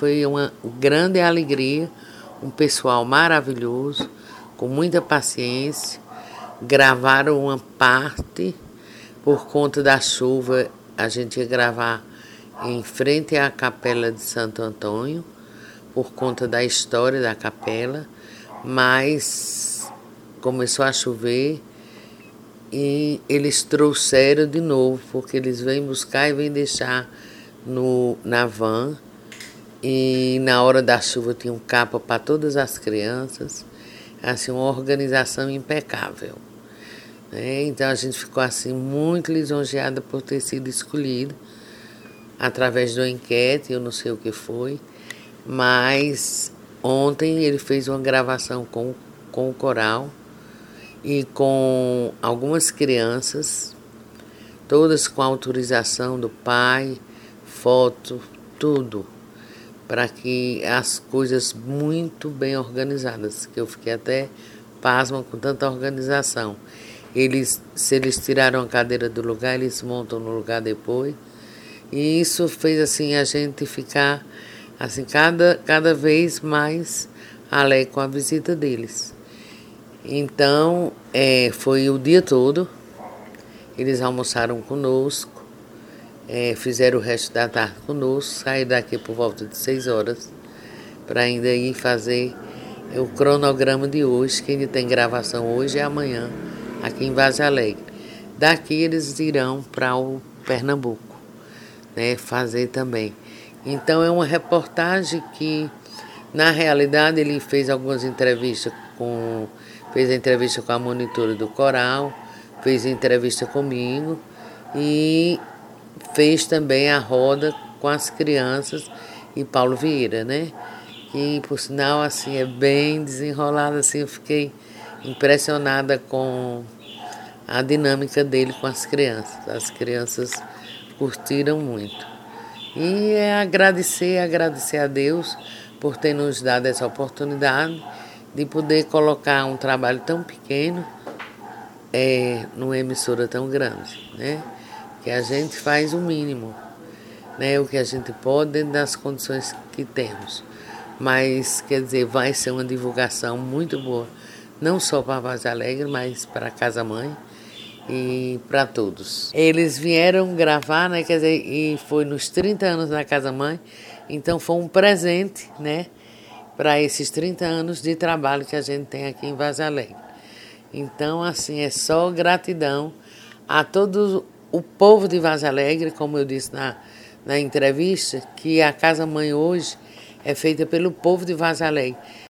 foi uma grande alegria, um pessoal maravilhoso, com muita paciência. Gravaram uma parte, por conta da chuva, a gente ia gravar em frente à Capela de Santo Antônio, por conta da história da capela, mas começou a chover e eles trouxeram de novo, porque eles vêm buscar e vêm deixar na van. E na hora da chuva tinha um capa para todas as crianças, assim, uma organização impecável. Então a gente ficou assim muito lisonjeada por ter sido escolhida através do enquete, eu não sei o que foi, mas ontem ele fez uma gravação com o coral e com algumas crianças, todas com autorização do pai, foto, tudo, para que as coisas muito bem organizadas, que eu fiquei até pasma com tanta organização. Se eles tiraram a cadeira do lugar, eles montam no lugar depois. E isso fez assim a gente ficar assim cada vez mais alegre com a visita deles. Então, foi o dia todo. Eles almoçaram conosco, fizeram o resto da tarde conosco, saíram daqui por volta de 6 horas para ainda ir fazer o cronograma de hoje, que ainda tem gravação hoje e amanhã, aqui em Vaza Alegre. Daqui eles irão para o Pernambuco, fazer também. Então é uma reportagem que, na realidade, ele fez algumas entrevistas fez a entrevista com a monitora do coral, fez a entrevista comigo e fez também a roda com as crianças e Paulo Vieira, que por sinal assim é bem desenrolado, assim, eu fiquei impressionada com a dinâmica dele com as crianças. As crianças curtiram muito. E agradecer a Deus por ter nos dado essa oportunidade de poder colocar um trabalho tão pequeno numa emissora tão grande, que a gente faz o mínimo, o que a gente pode dentro das condições que temos. Mas, quer dizer, vai ser uma divulgação muito boa, não só para Vaza Alegre, mas para a Casa Mãe e para todos. Eles vieram gravar, quer dizer, e foi nos 30 anos da Casa Mãe, então foi um presente, para esses 30 anos de trabalho que a gente tem aqui em Vaza Alegre. Então, assim, é só gratidão a todo o povo de Vaza Alegre, como eu disse na entrevista, que a Casa Mãe hoje é feita pelo povo de Vaza Alegre.